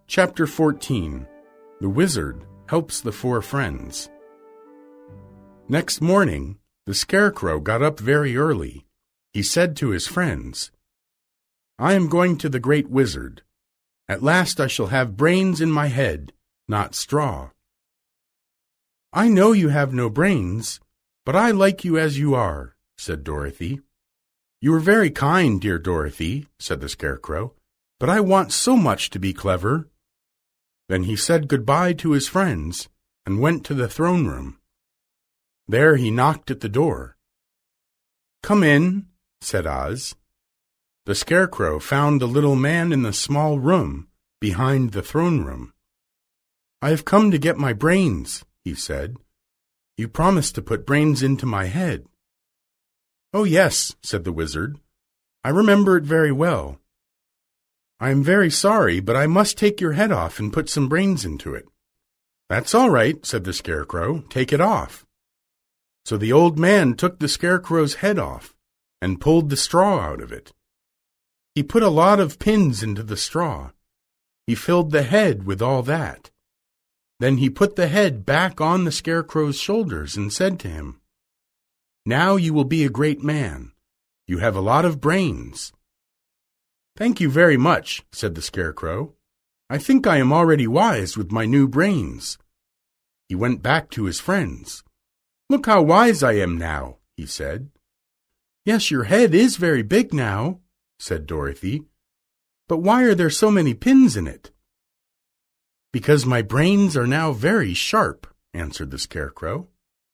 Chapter 14. The Wizard Helps the Four Friends. Next morning, the Scarecrow got up very early. He said to his friends, "I am going to the Great Wizard. At last I shall have brains in my head, not straw." "I know you have no brains, but I like you as you are," said Dorothy. "You are very kind, dear Dorothy," said the Scarecrow, "but I want so much to be clever." Then he said goodbye to his friends and went to the throne room. There he knocked at the door. "Come in," said Oz. The Scarecrow found the little man in the small room behind the throne room. "I have come to get my brains," he said. "You promised to put brains into my head." "Oh, yes," said the wizard. "I remember it very well. I am very sorry, but I must take your head off and put some brains into it." "That's all right," said the Scarecrow. "Take it off." So the old man took the Scarecrow's head off and pulled the straw out of it. He put a lot of pins into the straw. He filled the head with all that. Then he put the head back on the Scarecrow's shoulders and said to him, "Now you will be a great man. You have a lot of brains." "Thank you very much," said the Scarecrow. "I think I am already wise with my new brains." He went back to his friends. "Look how wise I am now," he said. "Yes, your head is very big now," said Dorothy. "But why are there so many pins in it?" "Because my brains are now very sharp," answered the Scarecrow.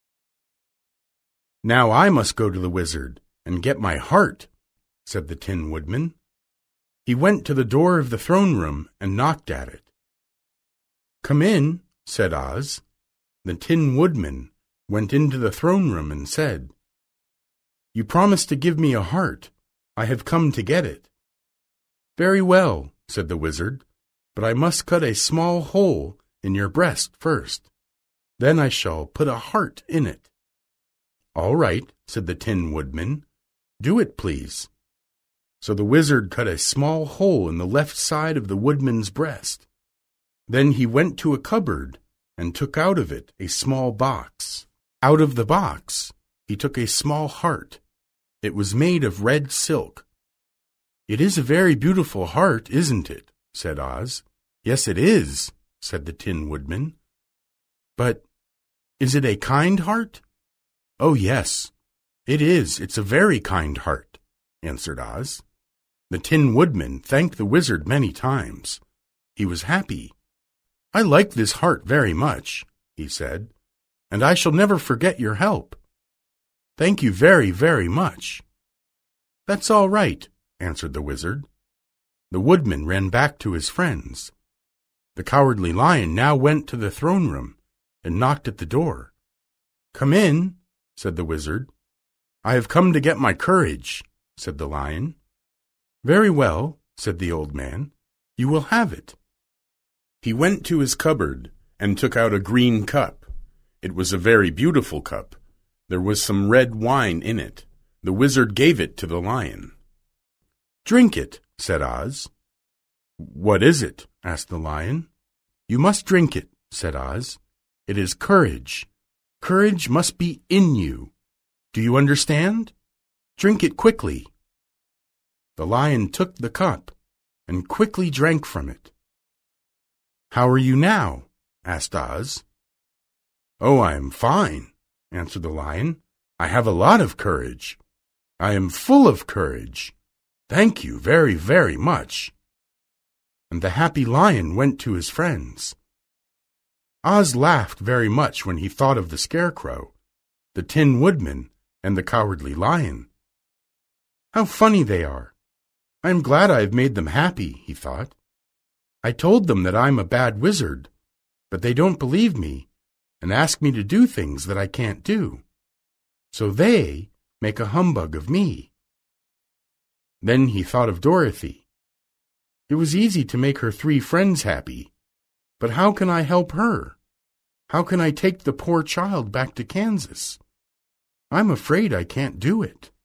"Now I must go to the wizard and get my heart," said the Tin Woodman. He went to the door of the throne room and knocked at it. "Come in," said Oz. The Tin Woodman went into the throne room and said, "You promised to give me a heart. I have come to get it." "Very well," said the wizard, "but I must cut a small hole in your breast first. Then I shall put a heart in it." "All right," said the Tin Woodman. "Do it, please." So the wizard cut a small hole in the left side of the woodman's breast. Then he went to a cupboard and took out of it a small box. Out of the box he took a small heart. It was made of red silk. "It is a very beautiful heart, isn't it?" said Oz. "Yes, it is," said the Tin Woodman. "But is it a kind heart?" "Oh, yes, it is. It's a very kind heart," answered Oz. The Tin Woodman thanked the wizard many times. He was happy. "I like this heart very much," he said, "and I shall never forget your help. Thank you very, very much." "That's all right," answered the wizard. The woodman ran back to his friends. The Cowardly Lion now went to the throne room and knocked at the door. "Come in," said the wizard. "I have come to get my courage," said the lion. "Very well," said the old man. "You will have it." He went to his cupboard and took out a green cup. It was a very beautiful cup. There was some red wine in it. The wizard gave it to the lion. "Drink it," said Oz. "What is it?" asked the lion. "You must drink it," said Oz. "It is courage. Courage must be in you. Do you understand? Drink it quickly." The lion took the cup and quickly drank from it. "How are you now?" asked Oz. "Oh, I am fine," answered the lion. "I have a lot of courage. I am full of courage. Thank you very, very much." And the happy lion went to his friends. Oz laughed very much when he thought of the Scarecrow, the Tin Woodman, and the Cowardly Lion. "How funny they are. I am glad I have made them happy," he thought. "I told them that I'm a bad wizard, but they don't believe me and ask me to do things that I can't do. So they make a humbug of me." Then he thought of Dorothy. It was easy to make her 3 friends happy, but how can I help her? How can I take the poor child back to Kansas? I'm afraid I can't do it.